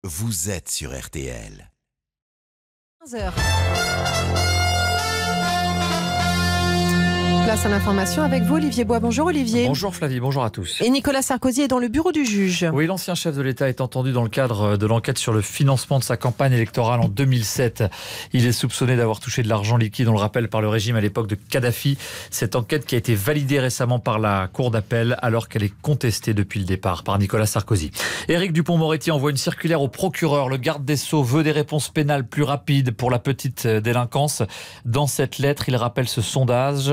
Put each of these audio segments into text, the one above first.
vous êtes sur RTL. 15h. Place à l'information avec vous, Olivier Bois. Bonjour Olivier. Bonjour Flavie, bonjour à tous. Et Nicolas Sarkozy est dans le bureau du juge. Oui, l'ancien chef de l'État est entendu dans le cadre de l'enquête sur le financement de sa campagne électorale en 2007. Il est soupçonné d'avoir touché de l'argent liquide, on le rappelle, par le régime à l'époque de Kadhafi. Cette enquête qui a été validée récemment par la Cour d'appel alors qu'elle est contestée depuis le départ par Nicolas Sarkozy. Éric Dupond-Moretti envoie une circulaire au procureur. Le garde des Sceaux veut des réponses pénales plus rapides pour la petite délinquance. Dans cette lettre, il rappelle ce sondage.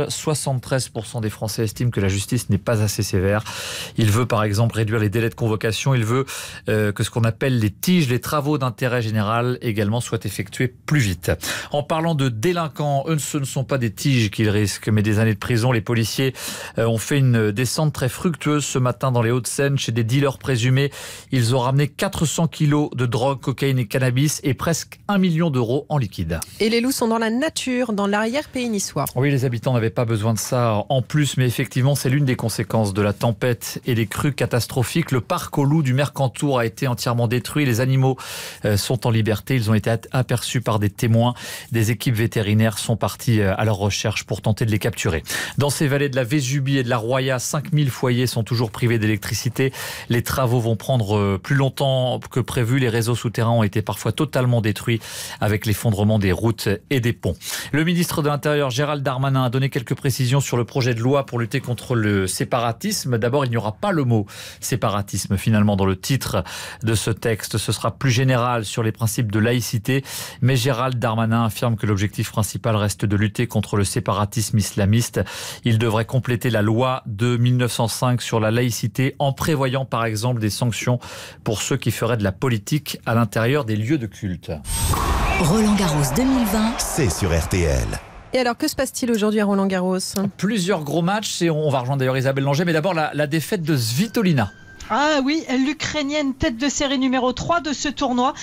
73% des Français estiment que la justice n'est pas assez sévère. Il veut par exemple réduire les délais de convocation. Il veut que ce qu'on appelle les TIG, les travaux d'intérêt général, également soient effectués plus vite. En parlant de délinquants, ce ne sont pas des TIG qu'ils risquent, mais des années de prison. Les policiers ont fait une descente très fructueuse ce matin dans les Hauts-de-Seine chez des dealers présumés. Ils ont ramené 400 kilos de drogue, cocaïne et cannabis et presque 1 million d'euros en liquide. Et les loups sont dans la nature, dans l'arrière-pays niçois. Oui, les habitants n'avaient pas besoin de ça en plus, mais effectivement, c'est l'une des conséquences de la tempête et des crues catastrophiques. Le parc aux loups du Mercantour a été entièrement détruit. Les animaux sont en liberté. Ils ont été aperçus par des témoins. Des équipes vétérinaires sont parties à leur recherche pour tenter de les capturer. Dans ces vallées de la Vésubie et de la Roya, 5000 foyers sont toujours privés d'électricité. Les travaux vont prendre plus longtemps que prévu. Les réseaux souterrains ont été parfois totalement détruits avec l'effondrement des routes et des ponts. Le ministre de l'Intérieur, Gérald Darmanin, a donné quelques précisions sur le projet de loi pour lutter contre le séparatisme. D'abord, il n'y aura pas le mot séparatisme finalement dans le titre de ce texte. Ce sera plus général sur les principes de laïcité. Mais Gérald Darmanin affirme que l'objectif principal reste de lutter contre le séparatisme islamiste. Il devrait compléter la loi de 1905 sur la laïcité en prévoyant par exemple des sanctions pour ceux qui feraient de la politique à l'intérieur des lieux de culte. Roland-Garros 2020, C'est sur RTL. Et alors, que se passe-t-il aujourd'hui à Roland-Garros ? Plusieurs gros matchs et on va rejoindre d'ailleurs Isabelle Langer. Mais d'abord la défaite de Svitolina. Ah oui, l'Ukrainienne tête de série numéro 3 de ce tournoi,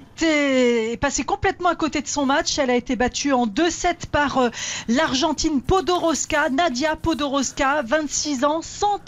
c'était passé complètement à côté de son match. Elle a été battue en 2-7 par l'Argentine Podoroska, Nadia Podoroska, 26 ans,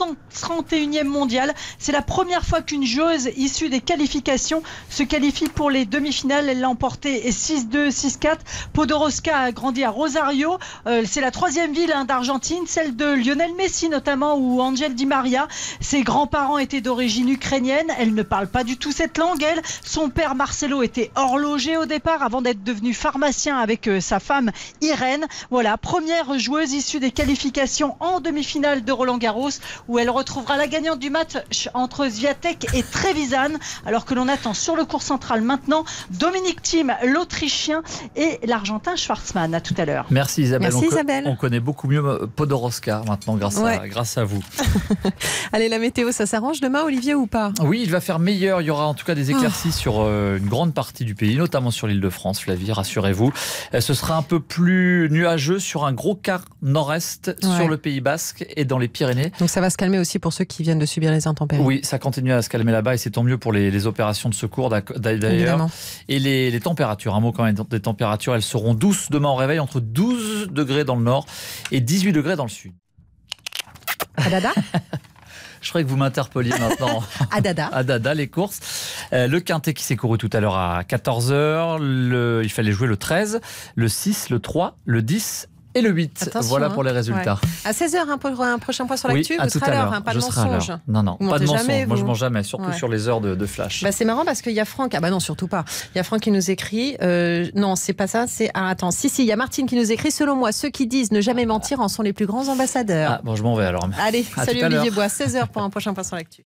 131e mondiale. C'est la première fois qu'une joueuse issue des qualifications se qualifie pour les demi-finales. Elle l'a emporté 6-2, 6-4. Podoroska a grandi à Rosario. C'est la troisième ville d'Argentine, celle de Lionel Messi notamment, ou Angel Di Maria. Ses grands-parents étaient d'origine ukrainienne. Elle ne parle pas du tout cette langue. Son père Marcelo était horloger au départ avant d'être devenu pharmacien avec sa femme Irène. Voilà, première joueuse issue des qualifications en demi-finale de Roland-Garros où elle retrouvera la gagnante du match entre Swiatek et Trevisan, alors que l'on attend sur le court central maintenant Dominic Thiem, l'Autrichien, et l'Argentin Schwartzmann. À tout à l'heure. Merci Isabelle. Merci Isabelle. On connaît beaucoup mieux Podoroska maintenant grâce à vous. Allez, la météo, ça s'arrange demain, Olivier, ou pas ? Oui, il va faire meilleur. Il y aura en tout cas des éclaircies sur une grande partie du pays, notamment sur l'île de France, Flavie, rassurez-vous. Ce sera un peu plus nuageux sur un gros quart nord-est sur le Pays Basque et dans les Pyrénées. Donc ça va se calmer aussi pour ceux qui viennent de subir les intempéries. Oui, ça continue à se calmer là-bas et c'est tant mieux pour les opérations de secours d'ailleurs. Évidemment. Et les températures, un mot quand même des températures, elles seront douces demain au réveil, entre 12 degrés dans le nord et 18 degrés dans le sud. Adada. Je croyais que vous m'interpelliez maintenant. Adada, les courses. Le quintet qui s'est couru tout à l'heure à 14h. Il fallait jouer le 13, le 6, le 3, le 10 et le 8. Attention, voilà pour les résultats. Ouais. À 16h, pour un prochain point sur l'actu, à vous tout serez à à l'heure. l'heure, pas de Je serai à mensonge. l'heure. Non, Vous pas de mentez mensonge. jamais, Moi, je vous. mens jamais, surtout sur les heures de flash. C'est marrant parce qu'il y a Franck. Ah bah non, surtout pas. Il y a Franck qui nous écrit. Non, c'est pas ça. Attends. Si, il y a Martine qui nous écrit. Selon moi, ceux qui disent ne jamais mentir en sont les plus grands ambassadeurs. Ah, bon, je m'en vais alors. Allez, À salut tout à l'heure. Olivier Bois. 16h pour un prochain point sur l'actu.